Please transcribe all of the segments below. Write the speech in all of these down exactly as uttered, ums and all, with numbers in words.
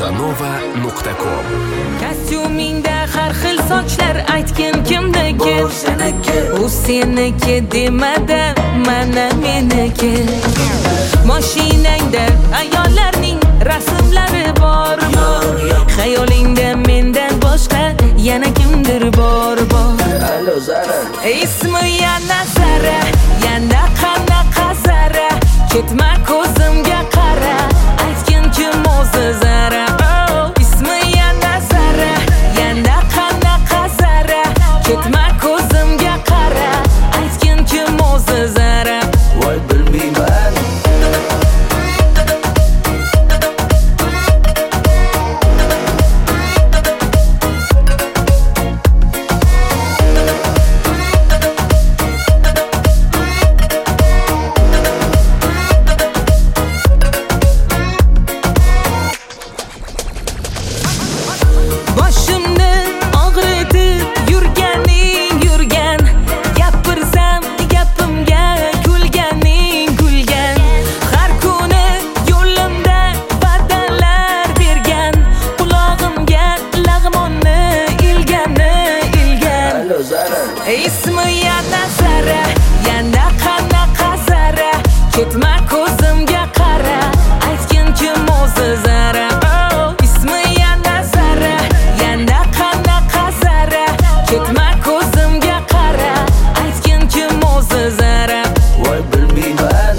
bosanova nuqta com. Kostyumingda har xil sochlar aytgin kimniki? U seniki demadi, mana meniki. Mashinangda ayollarning rasmlari bormi? Xayolingda mendan boshqa yana kimdir bor bor. Alo Zara, ismi yana Zara, yana qanaqa Zara? Ketma ko'zimga qara, aytgin kim o'zi Zara? Oh, ismi yana Zara, yana qanaqa Zara? Ketma ko'zimga qara, aytgin kim o'zi Zara? voy bilmayman. Boshimni og'ritib yurganing yurgan, gapirsam gapimga kulganing kulgan. Har kuni yo'limda va'dalar bergan, qulog'imga lag'monni ilgani ilgan. Alo Zara, Ismi yana Zara, yana qanaqa Zara? Ketma ko'zimga qara, aytgin kim o'zi Zara? Oh, ismi yana Zara, yana qanaqa Zara? Ketma ko'zimga qara, aytgin kim o'zi Zara? voy bilmayman.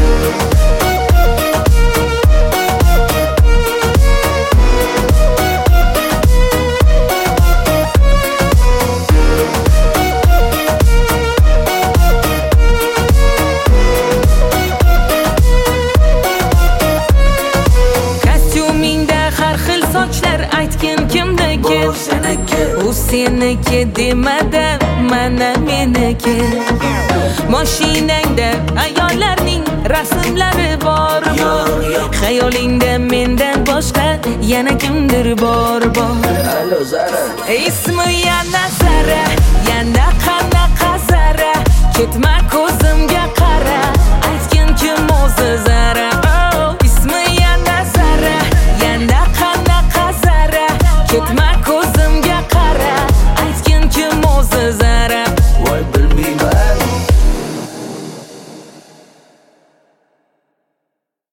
Kostyumingda har xil sochlar aytgin kimniki? Bu seniki. U seniki demadi, mana meniki. Mashinangda ayollarning rasmlari bormi? Yo'q, yo'q. Xayolingda mendan boshqa yana kimdir bor bor. Alo Zara, Ismi yana Zara, yana qanaqa Zara? Ketma ko'zim